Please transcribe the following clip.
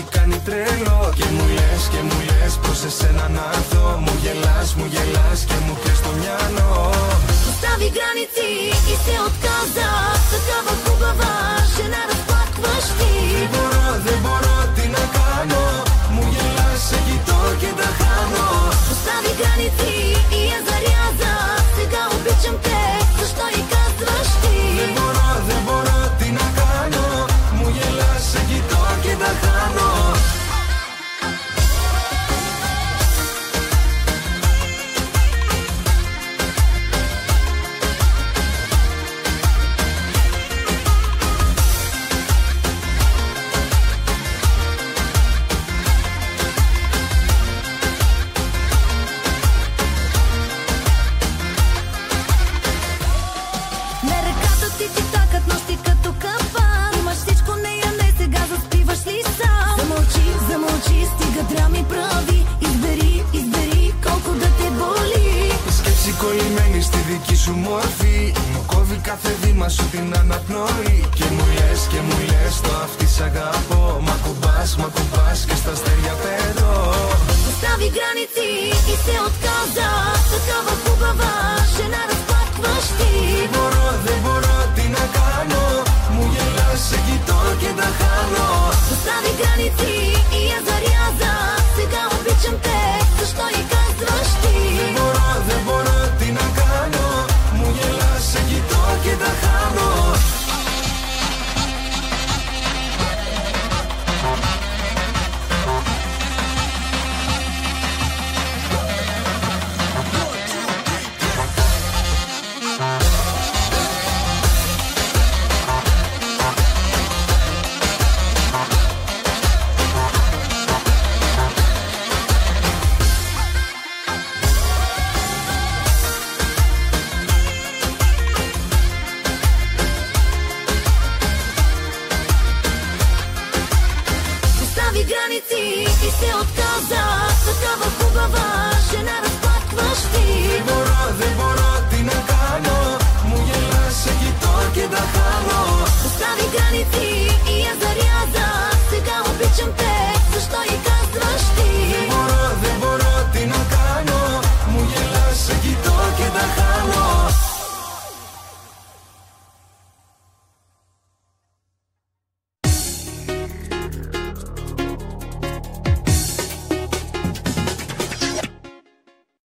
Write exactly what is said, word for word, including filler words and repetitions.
έχει κάνει τρέλο. Και μου λες και μου λες πως εσένα να έρθω. Μου γελάς, μου γελάς και μου κλαις το μυαλό. Постави граници и се отказа. Такава хубава жена разплакваш ти. Δεν μπορώ, δεν μπορώ, τι να κάνω. Μου γελάς, σε κοιτώ και τα χάνω. Постави граници и я заряза. Сега обичам те, защо и казваш ти. Δεν μπορώ, δεν μπορώ, τι να κάνω. Μου γελάς, σε κοιτώ και τα χάνω. Κολλημένη στη δική σου μορφή. Μου κόβει κάθε βήμα σου την αναπνοή. Και μου λες και μου λες το αυτή σ' αγαπώ. Μ' ακουμπάς, μ' ακουμπάς και στα αστέρια πέτω. Постави граници и се отказа. Такава хубава жена разплакваш ти. Δεν μπορώ, δεν μπορώ, τι να κάνω. Μου γελάς, σε κοιτώ και τα χάνω. Постави граници и я заряза. Сега обичам те, защо и казваш ти. Δεν μπορώ, δεν μπορώ, τι να κάνω. Μου γελάς, σε κοιτώ και τα χάνω. Граници и се отказа. Такава хубава